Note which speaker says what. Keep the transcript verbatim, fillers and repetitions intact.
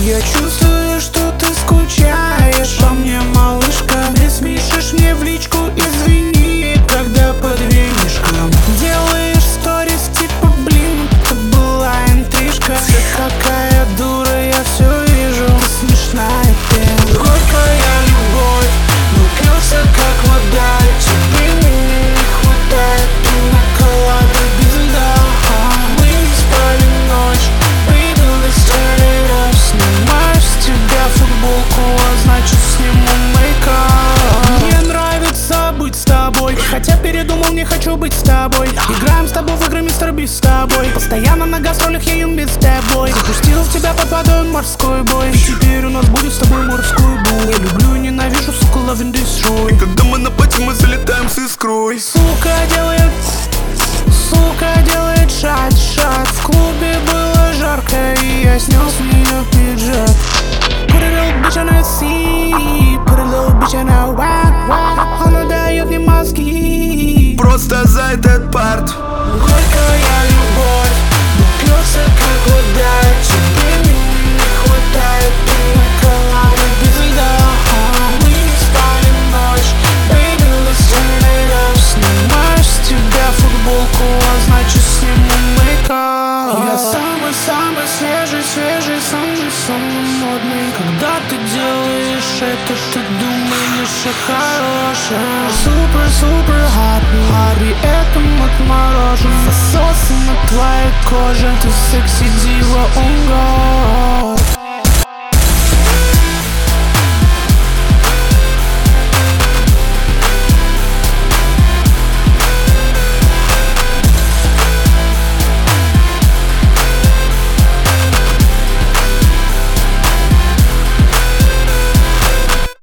Speaker 1: Я чувствую, что ты скучаешь по мне, малышка. Ты спишешь мне в личку, извини, когда под винишком делаешь сторис, типа, блин, это была интрижка. Ты такая дура, я все вижу, ты смешная пена. Горькая любовь, напился как вода, тебе меня не хватает, ты наколада без льда. Мы не спали ночь, we do this turn it up. Снимаю с тебя футболку, а значит сниму мейкап. Мне нравится быть с тобой, хотя передумал, не хочу быть с тобой. Играем с тобой в игры, мистер Бист, с тобой. Постоянно на гастролях я юм без тобой. Запустил в тебя под водой морской бой, и теперь у нас будет с тобой морской бой. Я люблю и ненавижу, сука, love and destroy.
Speaker 2: И когда мы на пати, мы залетаем с искрой.
Speaker 1: Сука делает, сука делает шат, шат. В клубе было жарко, и я снял с нее пиджак. Put a little bitch on a C, put a little bitch on a whack, whack. Она дает мне мозги
Speaker 2: Просто за этот парт.
Speaker 1: Горькая любовь, напился как вода, тебе меня не хватает, ты наколада без льда. Мы не спали ночь, baby, let's turn it up. Снимаешь с тебя футболку, а значит сниму мейкап. Я самый-самый свежий, свежий, самый-самый модный. Когда ты делаешь это, ты думаешь о хорошем. Супер-супер hot, hot, при этом отморожен. Засосы на твоей коже, ты секси